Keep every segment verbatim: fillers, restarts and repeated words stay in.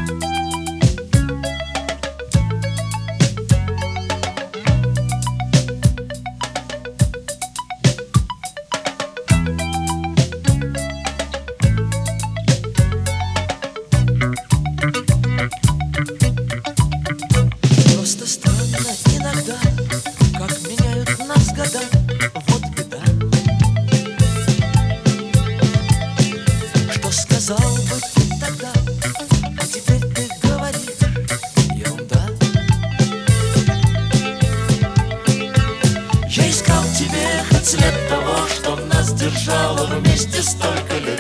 Просто странно иногда, как меняют нас года. Вот беда. Что сказал бы ты тогда, а теперь ты говоришь ерунда. Я искал в тебе хоть след того, что нас держало вместе столько лет.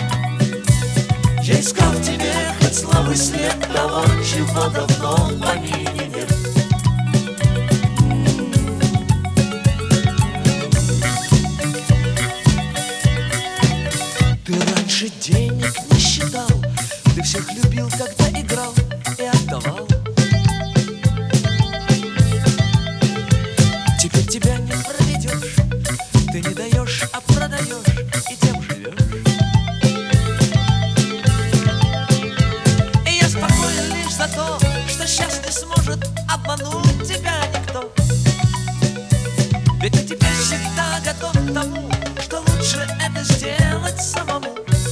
Я искал в тебе хоть слабый след того, чего давно в помине нет. Ты раньше денег не считал, ты всех любил, когда играл и отдавал. Теперь тебя не проведешь, ты не даешь, а продаешь, и тем живешь. И я спокоен лишь за то, что сейчас не сможет обмануть тебя никто. Ведь ты теперь всегда готов к тому, что лучше это сделать самому.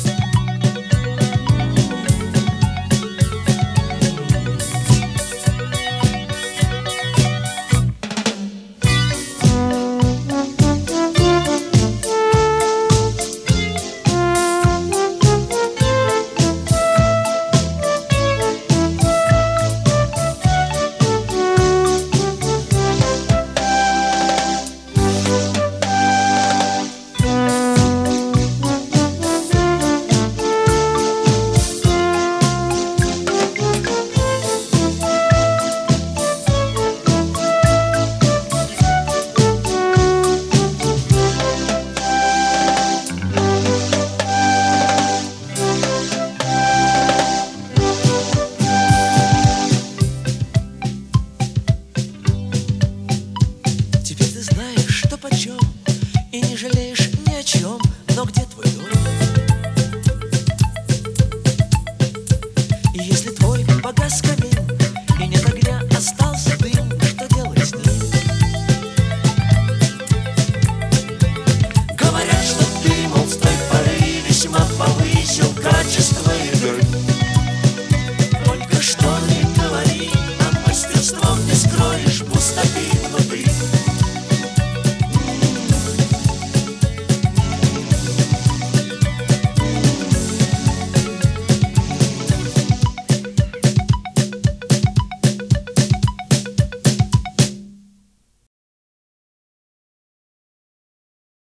И не жалеешь ни о чем, но где твой дом? И если твой погас камин, и нет огня, остался дым, что делать с ним? Говорят, что ты, мол, с той поры весьма повысил качество игры.